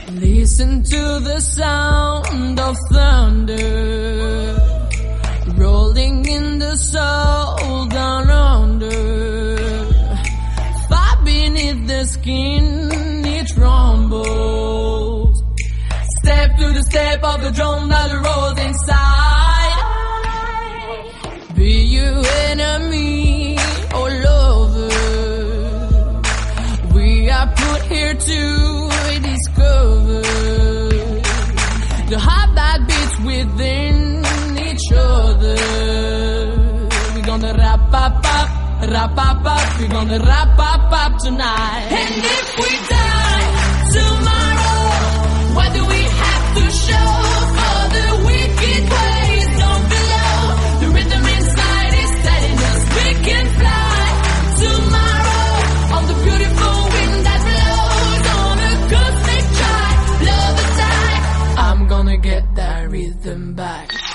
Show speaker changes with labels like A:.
A: Listen to the sound of thunder rolling in the soul down under. Far beneath the skin it rumbles. Step to the step of the drum that rolls inside. Be you enemy or lover, we are put here to discover the heart that beats within each other. We're gonna wrap up, we're gonna wrap up tonight. And if we die tomorrow, what do we have to show for the wicked ways down below? The rhythm inside is telling us we can fly tomorrow on the beautiful wind that blows on a cosmic tide. Love the tide, I'm gonna get that rhythm back.